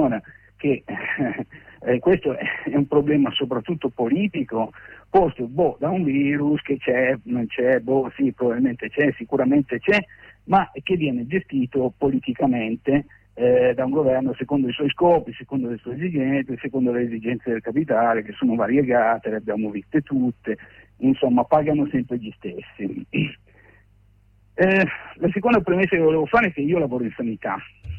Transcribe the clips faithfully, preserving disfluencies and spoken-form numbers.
Ora che eh, questo è un problema soprattutto politico, posto boh, da un virus che c'è, non c'è, boh sì, probabilmente c'è, sicuramente c'è, ma che viene gestito politicamente eh, da un governo secondo i suoi scopi, secondo le sue esigenze, secondo le esigenze del capitale, che sono variegate, le abbiamo viste tutte, insomma pagano sempre gli stessi. Eh, la seconda premessa che volevo fare è che io lavoro in sanità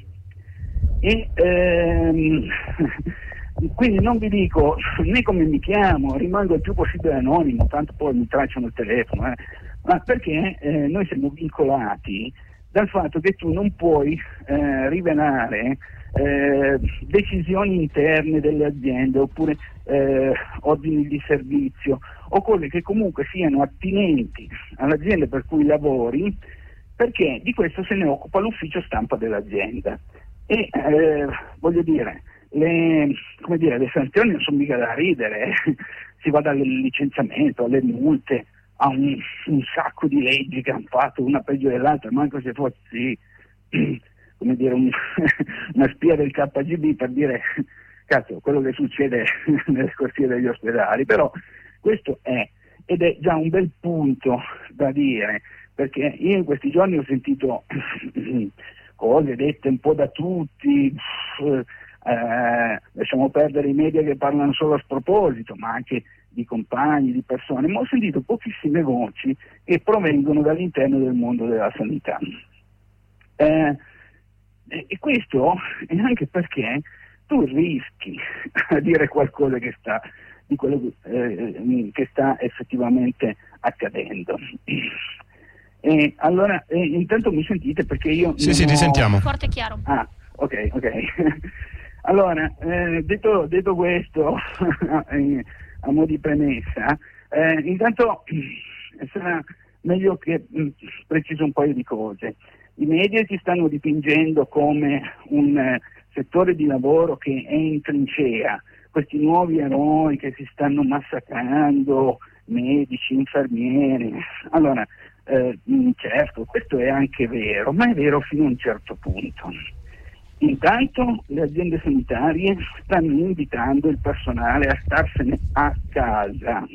e ehm, quindi non vi dico né come mi chiamo, rimango il più possibile anonimo, tanto poi mi tracciano il telefono, eh, ma perché eh, noi siamo vincolati dal fatto che tu non puoi eh, rivelare eh, decisioni interne delle aziende oppure eh, ordini di servizio o cose che comunque siano attinenti all'azienda per cui lavori, perché di questo se ne occupa l'ufficio stampa dell'azienda. E eh, voglio dire, le, come dire, le sanzioni non sono mica da ridere, si va dal licenziamento alle multe a un, un sacco di leggi che hanno fatto una peggio dell'altra, manco se fossi come dire un, una spia del K G B per dire cazzo quello che succede nelle corsie degli ospedali, però questo è, ed è già un bel punto da dire, perché io in questi giorni ho sentito cose dette un po' da tutti, eh, lasciamo perdere i media che parlano solo a sproposito, ma anche di compagni, di persone, ma ho sentito pochissime voci che provengono dall'interno del mondo della sanità. Eh, e questo è anche perché tu rischi a dire qualcosa che sta di quello eh, che sta effettivamente accadendo. E allora eh, intanto mi sentite perché io sì sì ho... ti sentiamo forte e chiaro. Ah, ok, ok. Allora eh, detto, detto questo a mo' di premessa, eh, intanto sarà meglio che mh, preciso un paio di cose. I media ci stanno dipingendo come un eh, settore di lavoro che è in trincea, questi nuovi eroi che si stanno massacrando, medici, infermieri. Allora, eh, certo, questo è anche vero, ma è vero fino a un certo punto. Intanto le aziende sanitarie stanno invitando il personale a starsene a casa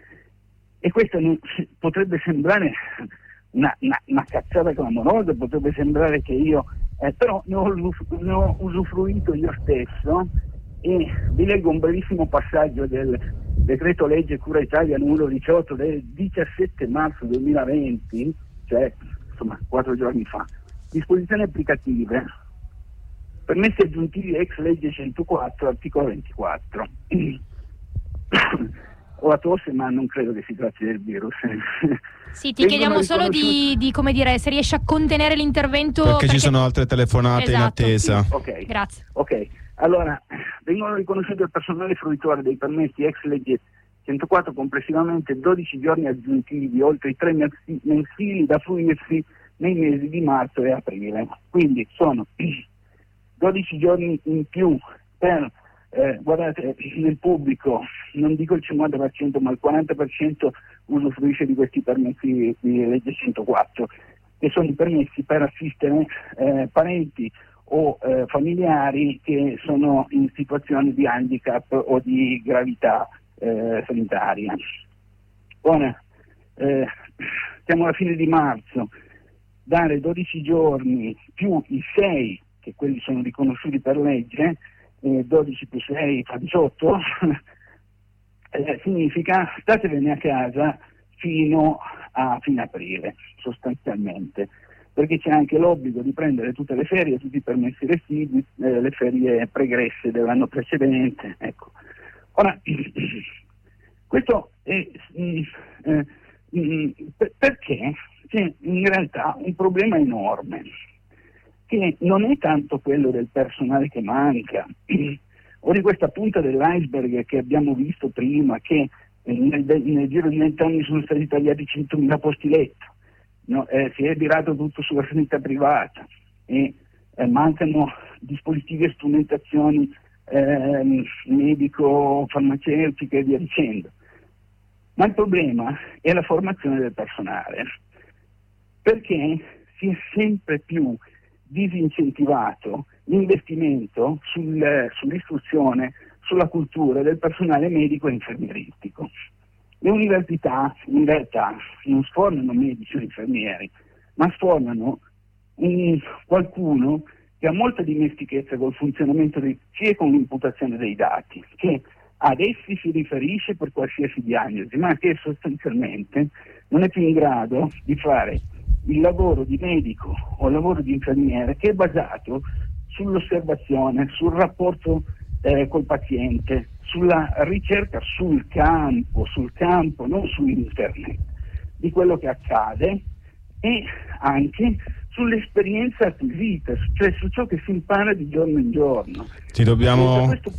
e questo non, potrebbe sembrare una, una, una cazzata clamorosa, potrebbe sembrare che io eh, però ne ho, ne ho usufruito io stesso e vi leggo un brevissimo passaggio del decreto legge Cura Italia numero diciotto del diciassette marzo duemilaventi, cioè insomma quattro giorni fa. Disposizioni applicative. Permessi aggiuntivi ex legge centoquattro, articolo ventiquattro. Ho la tosse, ma non credo che si tratti del virus. Sì, ti chiediamo solo di, di, come dire, se riesci a contenere l'intervento. Perché, perché... ci sono altre telefonate, esatto, in attesa. Sì, ok, grazie. Ok, allora, vengono riconosciuti al personale fruitore dei permessi ex legge centoquattro complessivamente dodici giorni aggiuntivi, oltre i tre mensili da fruirsi nei mesi di marzo e aprile. Quindi sono dodici giorni in più per, eh, guardate, nel pubblico, non dico il cinquanta per cento, ma il quaranta per cento usufruisce di questi permessi di legge centoquattro, che sono i permessi per assistere eh, parenti o eh, familiari che sono in situazioni di handicap o di gravità eh, sanitaria. Ora, eh, siamo alla fine di marzo, dare dodici giorni più i sei che quelli sono riconosciuti per legge, eh, dodici più sei fa diciotto, eh, significa statevene a casa fino a fine aprile, sostanzialmente, perché c'è anche l'obbligo di prendere tutte le ferie, tutti i permessi residui, eh, le ferie pregresse dell'anno precedente. Ecco. Ora, questo è mh, eh, mh, perché c'è in realtà un problema enorme, che non è tanto quello del personale che manca, o di questa punta dell'iceberg che abbiamo visto prima, che nel, nel giro di vent'anni sono stati tagliati centomila posti letto, no, eh, si è virato tutto sulla sanità privata e eh, mancano dispositivi e strumentazioni eh, medico-farmaceutiche e via dicendo. Ma il problema è la formazione del personale, perché si è sempre più disincentivato l'investimento sul, sull'istruzione, sulla cultura del personale medico e infermieristico. Le università in realtà non sfornano medici o infermieri, ma sfornano un, qualcuno che ha molta dimestichezza col funzionamento dei, sia con l'imputazione dei dati, che ad essi si riferisce per qualsiasi diagnosi, ma che sostanzialmente non è più in grado di fare il lavoro di medico o il lavoro di infermiere, che è basato sull'osservazione, sul rapporto eh, col paziente, sulla ricerca sul campo, sul campo, non su internet, di quello che accade, e anche sull'esperienza acquisita, cioè su ciò che si impara di giorno in giorno. Ti dobbiamo...